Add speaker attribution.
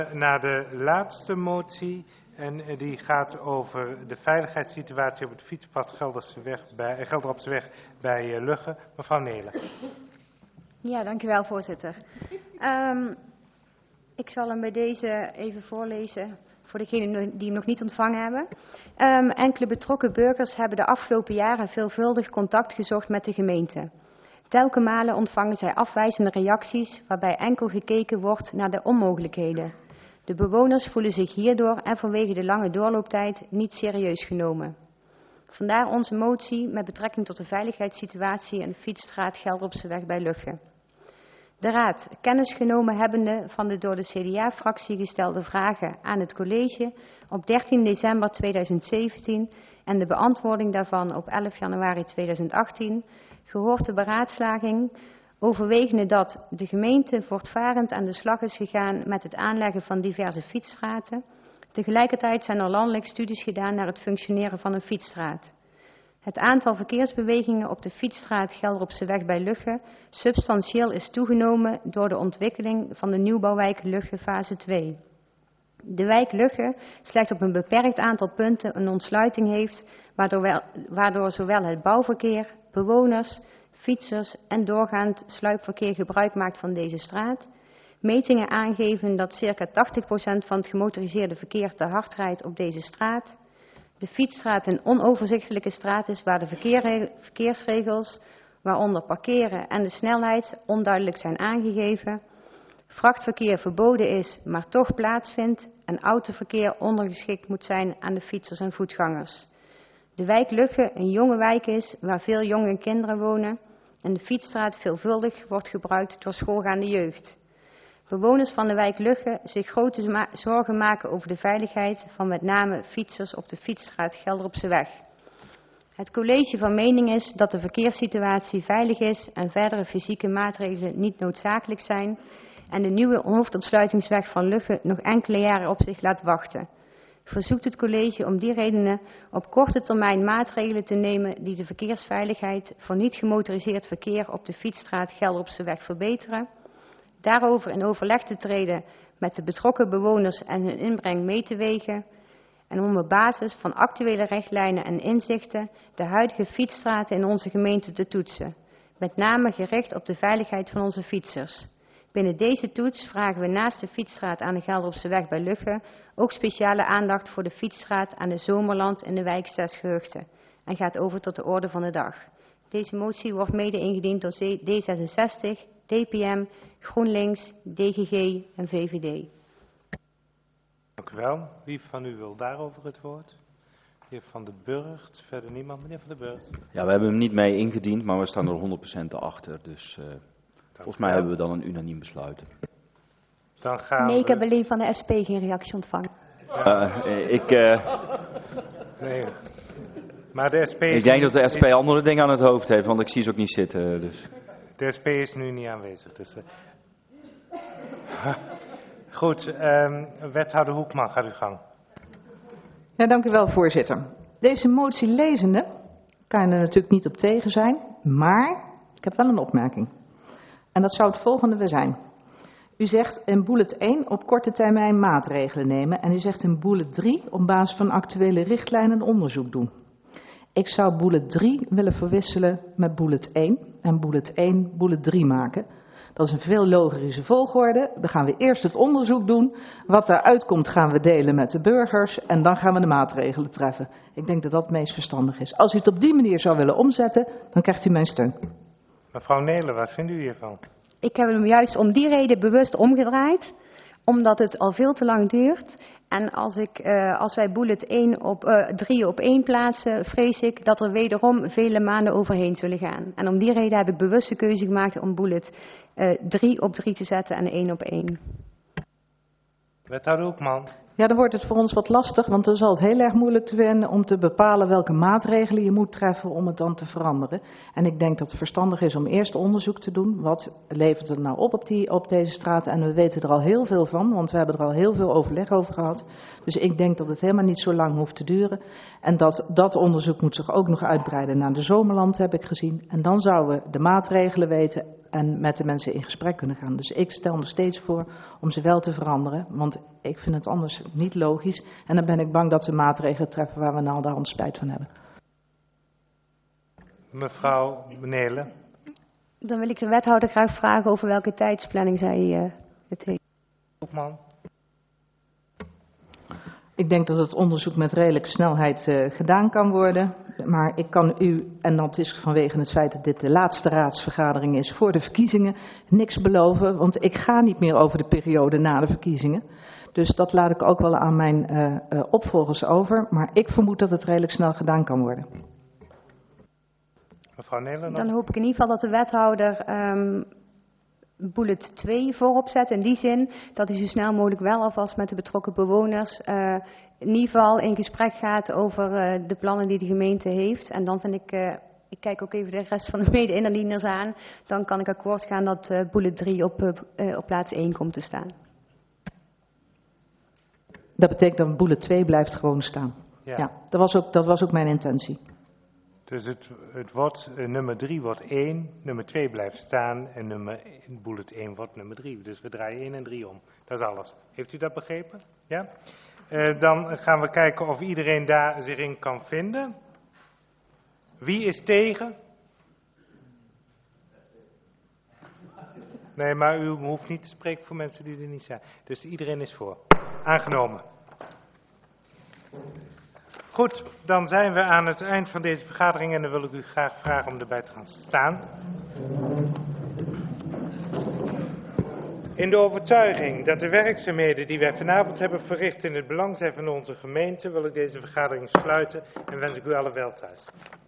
Speaker 1: Naar de laatste motie, en die gaat over de veiligheidssituatie op het fietspad Gelderopseweg bij Lugge. Mevrouw Nelen.
Speaker 2: Ja, dank u wel, voorzitter. Ik zal hem bij deze even voorlezen voor degenen die hem nog niet ontvangen hebben. Enkele betrokken burgers hebben de afgelopen jaren veelvuldig contact gezocht met de gemeente. Telkens malen ontvangen zij afwijzende reacties waarbij enkel gekeken wordt naar de onmogelijkheden. De bewoners voelen zich hierdoor en vanwege de lange doorlooptijd niet serieus genomen. Vandaar onze motie met betrekking tot de veiligheidssituatie in de fietsstraat Gelderopseweg bij Lugge. De Raad, kennis genomen hebbende van de door de CDA-fractie gestelde vragen aan het college op 13 december 2017 en de beantwoording daarvan op 11 januari 2018, gehoord de beraadslaging, overwegende dat de gemeente voortvarend aan de slag is gegaan met het aanleggen van diverse fietsstraten. Tegelijkertijd zijn er landelijk studies gedaan naar het functioneren van een fietsstraat. Het aantal verkeersbewegingen op de fietsstraat Gelderopseweg bij Lugge substantieel is toegenomen door de ontwikkeling van de nieuwbouwwijk Lugge fase 2. De wijk Lugge slechts op een beperkt aantal punten een ontsluiting heeft, waardoor zowel het bouwverkeer, bewoners, fietsers en doorgaand sluipverkeer gebruik maakt van deze straat. Metingen aangeven dat circa 80% van het gemotoriseerde verkeer te hard rijdt op deze straat. De fietsstraat een onoverzichtelijke straat is waar de verkeersregels, waaronder parkeren en de snelheid, onduidelijk zijn aangegeven. Vrachtverkeer verboden is, maar toch plaatsvindt en autoverkeer ondergeschikt moet zijn aan de fietsers en voetgangers. De wijk Lugge een jonge wijk is waar veel jonge kinderen wonen en de fietsstraat veelvuldig wordt gebruikt door schoolgaande jeugd. Bewoners van de wijk Lugge zich grote zorgen maken over de veiligheid van met name fietsers op de fietsstraat Gelderopseweg. Het college van mening is dat de verkeerssituatie veilig is en verdere fysieke maatregelen niet noodzakelijk zijn en de nieuwe hoofdontsluitingsweg van Lugge nog enkele jaren op zich laat wachten. Verzoekt het college om die redenen op korte termijn maatregelen te nemen die de verkeersveiligheid voor niet gemotoriseerd verkeer op de fietsstraat Gelderopseweg verbeteren. Daarover in overleg te treden met de betrokken bewoners en hun inbreng mee te wegen. En om op basis van actuele richtlijnen en inzichten de huidige fietsstraten in onze gemeente te toetsen. Met name gericht op de veiligheid van onze fietsers. Binnen deze toets vragen we naast de fietsstraat aan de Gelderopseweg bij Lugge ook speciale aandacht voor de fietsstraat aan de Zomerland in de wijk 6 Gehuchten. En gaat over tot de orde van de dag. Deze motie wordt mede ingediend door D66, DPM, GroenLinks, DGG en VVD.
Speaker 1: Dank u wel. Wie van u wil daarover het woord? De heer Van den Burgt, verder niemand. Meneer Van den Burgt.
Speaker 3: Ja, we hebben hem niet mee ingediend, maar we staan er 100% achter. Dus volgens mij hebben we dan een unaniem besluit.
Speaker 1: Dan gaan
Speaker 2: nee, ik heb alleen van de SP geen reactie ontvangen.
Speaker 1: Nee. Maar de SP
Speaker 3: ik denk dat de SP andere dingen aan het hoofd heeft, want ik zie ze ook niet zitten. Dus.
Speaker 1: De SP is nu niet aanwezig. Dus, Goed, wethouder Hoekman, gaat uw gang.
Speaker 4: Ja, dank u wel, voorzitter. Deze motie lezende kan je er natuurlijk niet op tegen zijn, maar ik heb wel een opmerking. En dat zou het volgende zijn. U zegt in bullet 1 op korte termijn maatregelen nemen en u zegt in bullet 3 op basis van actuele richtlijnen onderzoek doen. Ik zou bullet 3 willen verwisselen met bullet 1 en bullet 1 bullet 3 maken. Dat is een veel logische volgorde. Dan gaan we eerst het onderzoek doen. Wat daaruit komt gaan we delen met de burgers en dan gaan we de maatregelen treffen. Ik denk dat dat het meest verstandig is. Als u het op die manier zou willen omzetten, dan krijgt u mijn steun.
Speaker 1: Mevrouw Nelen, wat vindt u hiervan?
Speaker 2: Ik heb hem juist om die reden bewust omgedraaid, omdat het al veel te lang duurt. En als wij bullet 3 op 1 plaatsen, vrees ik dat er wederom vele maanden overheen zullen gaan. En om die reden heb ik bewust de keuze gemaakt om bullet 3 op 3 te zetten en 1 op 1.
Speaker 1: Wethouder Hoekman.
Speaker 4: Ja, dan wordt het voor ons wat lastig, want dan zal het heel erg moeilijk te vinden om te bepalen welke maatregelen je moet treffen om het dan te veranderen. En ik denk dat het verstandig is om eerst onderzoek te doen. Wat levert het nou op deze straat? En we weten er al heel veel van, want we hebben er al heel veel overleg over gehad. Dus ik denk dat het helemaal niet zo lang hoeft te duren. En dat onderzoek moet zich ook nog uitbreiden naar de Zomerland, heb ik gezien. En dan zouden we de maatregelen weten en met de mensen in gesprek kunnen gaan. Dus ik stel nog steeds voor om ze wel te veranderen, want ik vind het anders niet logisch. En dan ben ik bang dat we maatregelen treffen waar we nou de hand spijt van hebben.
Speaker 1: Mevrouw Nelen.
Speaker 2: Dan wil ik de wethouder graag vragen over welke tijdsplanning zij het heeft.
Speaker 1: Koopman.
Speaker 4: Ik denk dat het onderzoek met redelijke snelheid gedaan kan worden. Maar ik kan u, en dat is vanwege het feit dat dit de laatste raadsvergadering is voor de verkiezingen, niks beloven. Want ik ga niet meer over de periode na de verkiezingen. Dus dat laat ik ook wel aan mijn opvolgers over. Maar ik vermoed dat het redelijk snel gedaan kan worden.
Speaker 1: Mevrouw Nelen.
Speaker 2: Dan hoop ik in ieder geval dat de wethouder bullet 2 voorop zet. In die zin dat u zo snel mogelijk wel alvast met de betrokken bewoners in ieder geval in gesprek gaat over de plannen die de gemeente heeft. En dan vind ik kijk ook even de rest van de mede-indieners aan, dan kan ik akkoord gaan dat bullet 3 op plaats 1 komt te staan.
Speaker 4: Dat betekent dat bullet 2 blijft gewoon staan. Ja, dat was ook mijn intentie.
Speaker 1: Dus het wordt, nummer 3 wordt 1, nummer 2 blijft staan en bullet 1 wordt nummer 3. Dus we draaien 1 en 3 om. Dat is alles. Heeft u dat begrepen? Ja? Dan gaan we kijken of iedereen daar zich in kan vinden. Wie is tegen? Nee, maar u hoeft niet te spreken voor mensen die er niet zijn. Dus iedereen is voor. Aangenomen. Goed, dan zijn we aan het eind van deze vergadering en dan wil ik u graag vragen om erbij te gaan staan. In de overtuiging dat de werkzaamheden die wij vanavond hebben verricht in het belang zijn van onze gemeente, wil ik deze vergadering sluiten en wens ik u allen wel thuis.